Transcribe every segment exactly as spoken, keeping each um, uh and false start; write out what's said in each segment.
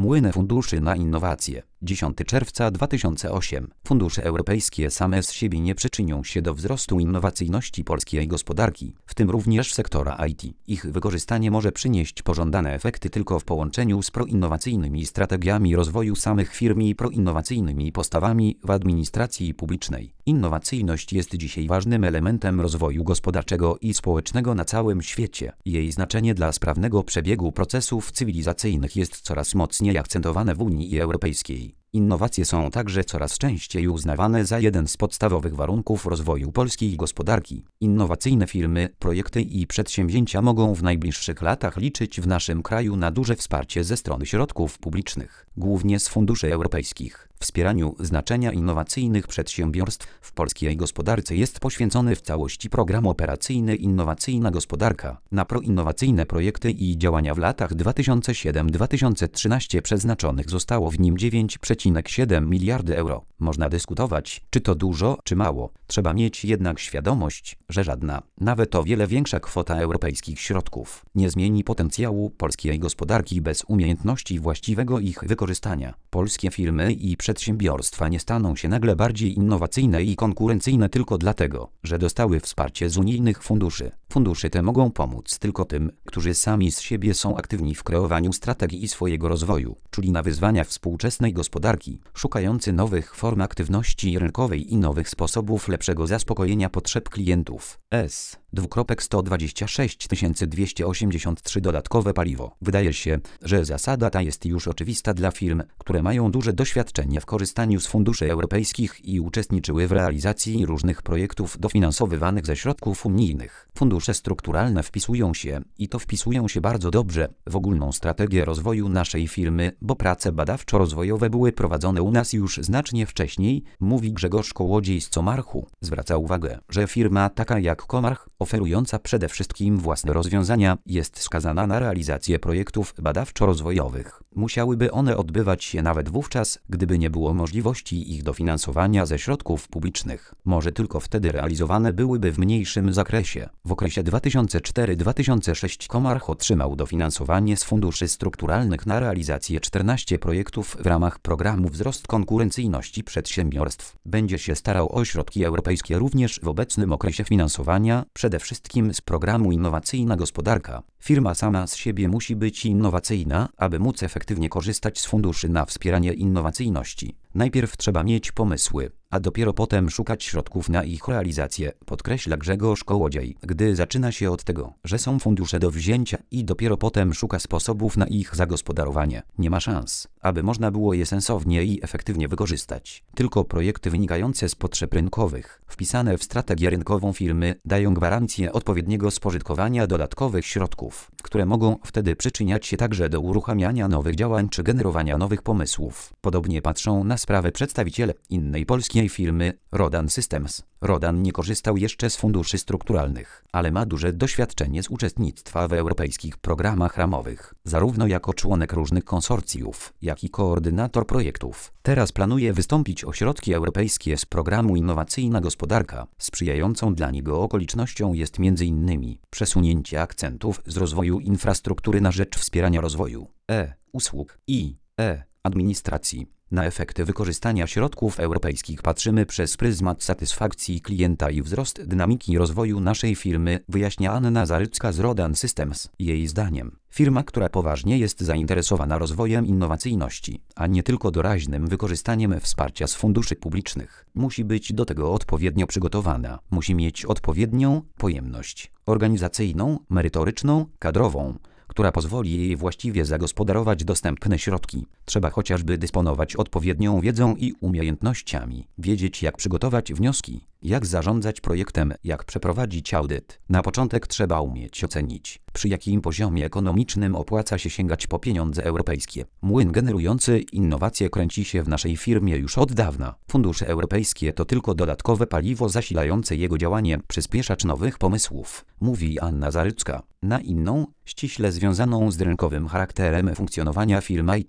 Młyny funduszy na innowacje. dziesiątego czerwca dwa tysiące ósmego. Fundusze europejskie same z siebie nie przyczynią się do wzrostu innowacyjności polskiej gospodarki, w tym również sektora I T. Ich wykorzystanie może przynieść pożądane efekty tylko w połączeniu z proinnowacyjnymi strategiami rozwoju samych firm i proinnowacyjnymi postawami w administracji publicznej. Innowacyjność jest dzisiaj ważnym elementem rozwoju gospodarczego i społecznego na całym świecie. Jej znaczenie dla sprawnego przebiegu procesów cywilizacyjnych jest coraz mocniej akcentowane w Unii Europejskiej. Innowacje są także coraz częściej uznawane za jeden z podstawowych warunków rozwoju polskiej gospodarki. Innowacyjne firmy, projekty i przedsięwzięcia mogą w najbliższych latach liczyć w naszym kraju na duże wsparcie ze strony środków publicznych, głównie z funduszy europejskich. Wspieraniu znaczenia innowacyjnych przedsiębiorstw w polskiej gospodarce jest poświęcony w całości program operacyjny Innowacyjna Gospodarka. Na proinnowacyjne projekty i działania w latach dwa tysiące siódmy do dwa tysiące trzynastego przeznaczonych zostało w nim dziewięć przecinek siedem miliarda euro. Można dyskutować, czy to dużo, czy mało. Trzeba mieć jednak świadomość, że żadna, nawet o wiele większa kwota europejskich środków nie zmieni potencjału polskiej gospodarki bez umiejętności właściwego ich wykorzystania. Polskie firmy i przedsiębiorstwa nie staną się nagle bardziej innowacyjne i konkurencyjne tylko dlatego, że dostały wsparcie z unijnych funduszy. Fundusze te mogą pomóc tylko tym, którzy sami z siebie są aktywni w kreowaniu strategii swojego rozwoju, czuli na wyzwania współczesnej gospodarki, szukający nowych form aktywności rynkowej i nowych sposobów lepszego zaspokojenia potrzeb klientów. S. sto dwadzieścia sześć tysięcy dwieście osiemdziesiąt trzy dodatkowe paliwo. Wydaje się, że zasada ta jest już oczywista dla firm, które mają duże doświadczenie w korzystaniu z funduszy europejskich i uczestniczyły w realizacji różnych projektów dofinansowywanych ze środków unijnych. Fundusze strukturalne wpisują się, i to wpisują się bardzo dobrze, w ogólną strategię rozwoju naszej firmy, bo prace badawczo-rozwojowe były prowadzone u nas już znacznie wcześniej, mówi Grzegorz Kołodziej z Comarchu. Zwraca uwagę, że firma taka jak Comarch, oferująca przede wszystkim własne rozwiązania, jest skazana na realizację projektów badawczo-rozwojowych. Musiałyby one odbywać się nawet wówczas, gdyby nie było możliwości ich dofinansowania ze środków publicznych. Może tylko wtedy realizowane byłyby w mniejszym zakresie. W okresie dwa tysiące czwarty do dwa tysiące szóstego Comarch otrzymał dofinansowanie z funduszy strukturalnych na realizację czternastu projektów w ramach programu Wzrost konkurencyjności przedsiębiorstw. Będzie się starał o środki europejskie również w obecnym okresie finansowania, przede wszystkim z programu Innowacyjna Gospodarka. Firma sama z siebie musi być innowacyjna, aby móc efektywnie korzystać z funduszy na wspieranie innowacyjności. Najpierw trzeba mieć pomysły, a dopiero potem szukać środków na ich realizację, podkreśla Grzegorz Kołodziej. Gdy zaczyna się od tego, że są fundusze do wzięcia i dopiero potem szuka sposobów na ich zagospodarowanie, nie ma szans, aby można było je sensownie i efektywnie wykorzystać. Tylko projekty wynikające z potrzeb rynkowych, wpisane w strategię rynkową firmy, dają gwarancję odpowiedniego spożytkowania dodatkowych środków, które mogą wtedy przyczyniać się także do uruchamiania nowych działań czy generowania nowych pomysłów. Podobnie patrzą na sprawę przedstawiciele innej polskiej firmy, Rodan Systems. Rodan nie korzystał jeszcze z funduszy strukturalnych, ale ma duże doświadczenie z uczestnictwa w europejskich programach ramowych, zarówno jako członek różnych konsorcjów, jak i koordynator projektów. Teraz planuje wystąpić o środki europejskie z programu Innowacyjna Gospodarka. Sprzyjającą dla niego okolicznością jest między innymi przesunięcie akcentów z rozwoju infrastruktury na rzecz wspierania rozwoju e. usług i e. administracji. Na efekty wykorzystania środków europejskich patrzymy przez pryzmat satysfakcji klienta i wzrost dynamiki rozwoju naszej firmy, wyjaśnia Anna Zarycka z Rodan Systems. Jej zdaniem, firma, która poważnie jest zainteresowana rozwojem innowacyjności, a nie tylko doraźnym wykorzystaniem wsparcia z funduszy publicznych, musi być do tego odpowiednio przygotowana. Musi mieć odpowiednią pojemność organizacyjną, merytoryczną, kadrową, która pozwoli jej właściwie zagospodarować dostępne środki. Trzeba chociażby dysponować odpowiednią wiedzą i umiejętnościami, wiedzieć jak przygotować wnioski, jak zarządzać projektem, jak przeprowadzić audyt. Na początek trzeba umieć ocenić, przy jakim poziomie ekonomicznym opłaca się sięgać po pieniądze europejskie. Młyn generujący innowacje kręci się w naszej firmie już od dawna. Fundusze europejskie to tylko dodatkowe paliwo zasilające jego działanie, przyspieszacz nowych pomysłów, mówi Anna Zarycka. Na inną, ściśle związaną z rynkowym charakterem funkcjonowania firm I T, formę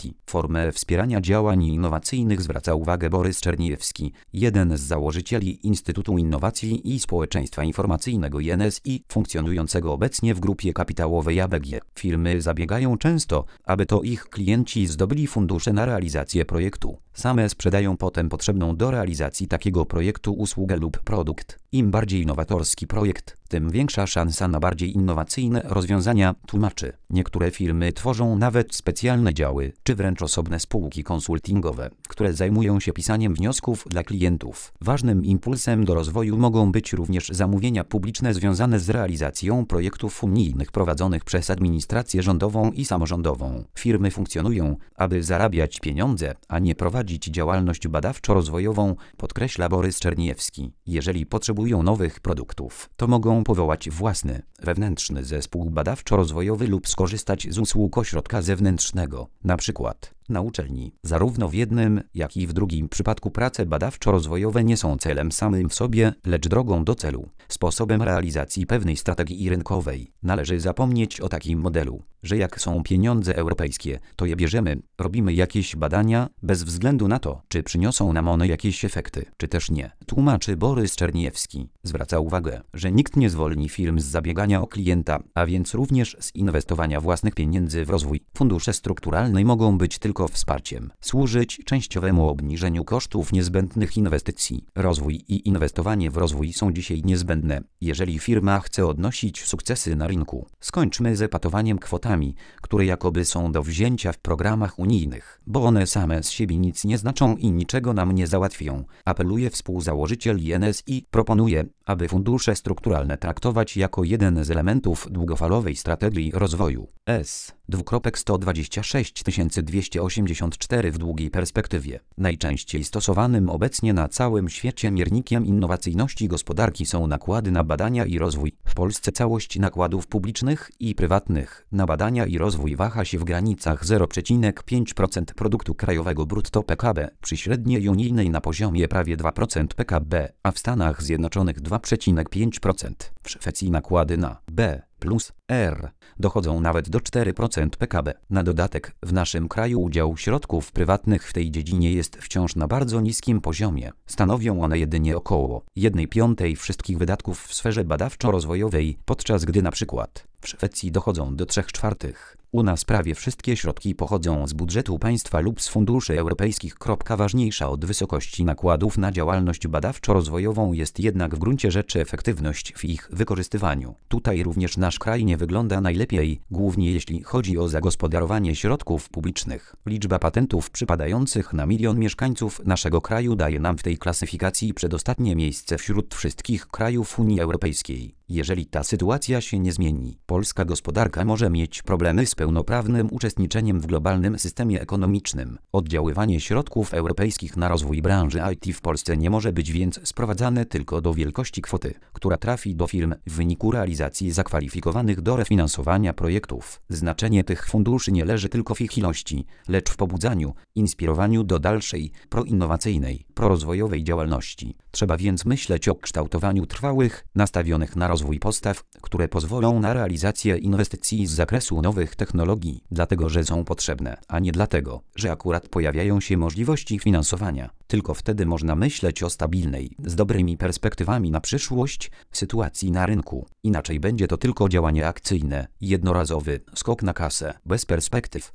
formę wspierania działań innowacyjnych, zwraca uwagę Borys Czerniejewski, jeden z założycieli Instytutu Innowacji i Społeczeństwa Informacyjnego I N S I, funkcjonującego obecnie w grupie kapitałowej A B G. Firmy zabiegają często, aby to ich klienci zdobyli fundusze na realizację projektu. Same sprzedają potem potrzebną do realizacji takiego projektu usługę lub produkt. Im bardziej nowatorski projekt, tym większa szansa na bardziej innowacyjne rozwiązania, tłumaczy. Niektóre firmy tworzą nawet specjalne działy, czy wręcz osobne spółki konsultingowe, które zajmują się pisaniem wniosków dla klientów. Ważnym impulsem do rozwoju mogą być również zamówienia publiczne związane z realizacją projektów unijnych prowadzonych przez administrację rządową i samorządową. Firmy funkcjonują, aby zarabiać pieniądze, a nie prowadzić działalność badawczo-rozwojową, podkreśla Borys Czerniejewski. Jeżeli potrzebują nowych produktów, to mogą powołać własny, wewnętrzny zespół badawczo-rozwojowy lub skorzystać z usług ośrodka zewnętrznego, na przykład na uczelni. Zarówno w jednym, jak i w drugim przypadku prace badawczo-rozwojowe nie są celem samym w sobie, lecz drogą do celu, sposobem realizacji pewnej strategii rynkowej. Należy zapomnieć o takim modelu, że jak są pieniądze europejskie, to je bierzemy, robimy jakieś badania, bez względu na to, czy przyniosą nam one jakieś efekty, czy też nie. Tłumaczy Borys Czerniejewski. Zwraca uwagę, że nikt nie zwolni firm z zabiegania o klienta, a więc również z inwestowania własnych pieniędzy w rozwój. Fundusze strukturalne mogą być tylko wsparciem, służyć częściowemu obniżeniu kosztów niezbędnych inwestycji. Rozwój i inwestowanie w rozwój są dzisiaj niezbędne, jeżeli firma chce odnosić sukcesy na rynku. Skończmy z epatowaniem kwotami, które jakoby są do wzięcia w programach unijnych, bo one same z siebie nic nie znaczą i niczego nam nie załatwią, apeluje współzałożyciel I N S I. Proponuje, aby fundusze strukturalne traktować jako jeden z elementów długofalowej strategii rozwoju. S. sto dwadzieścia sześć tysięcy dwieście osiemdziesiąt cztery w długiej perspektywie. Najczęściej stosowanym obecnie na całym świecie miernikiem innowacyjności gospodarki są nakłady na badania i rozwój. W Polsce całość nakładów publicznych i prywatnych na badania i rozwój waha się w granicach zero przecinek pięć procent produktu krajowego brutto P K B, przy średniej unijnej na poziomie prawie dwa procent P K B, a w Stanach Zjednoczonych dwa przecinek pięć procent. W Szwecji nakłady na B plus R dochodzą nawet do cztery procent P K B. Na dodatek w naszym kraju udział środków prywatnych w tej dziedzinie jest wciąż na bardzo niskim poziomie. Stanowią one jedynie około jednej piątej wszystkich wydatków w sferze badawczo-rozwojowej, podczas gdy na przykład w Szwecji dochodzą do trzech czwartych. U nas prawie wszystkie środki pochodzą z budżetu państwa lub z funduszy europejskich. Ważniejsza od wysokości nakładów na działalność badawczo-rozwojową jest jednak w gruncie rzeczy efektywność w ich wykorzystywaniu. Tutaj również nasz kraj nie wygląda najlepiej, głównie jeśli chodzi o zagospodarowanie środków publicznych. Liczba patentów przypadających na milion mieszkańców naszego kraju daje nam w tej klasyfikacji przedostatnie miejsce wśród wszystkich krajów Unii Europejskiej. Jeżeli ta sytuacja się nie zmieni, polska gospodarka może mieć problemy z pełnoprawnym uczestniczeniem w globalnym systemie ekonomicznym. Oddziaływanie środków europejskich na rozwój branży I T w Polsce nie może być więc sprowadzane tylko do wielkości kwoty, która trafi do firm w wyniku realizacji zakwalifikowanych do refinansowania projektów. Znaczenie tych funduszy nie leży tylko w ich ilości, lecz w pobudzaniu, inspirowaniu do dalszej, proinnowacyjnej, prorozwojowej działalności. Trzeba więc myśleć o kształtowaniu trwałych, nastawionych na rozwój postaw, które pozwolą na realizację inwestycji z zakresu nowych technologii, dlatego że są potrzebne, a nie dlatego, że akurat pojawiają się możliwości finansowania. Tylko wtedy można myśleć o stabilnej, z dobrymi perspektywami na przyszłość, sytuacji na rynku. Inaczej będzie to tylko działanie akcyjne, jednorazowy skok na kasę, bez perspektyw.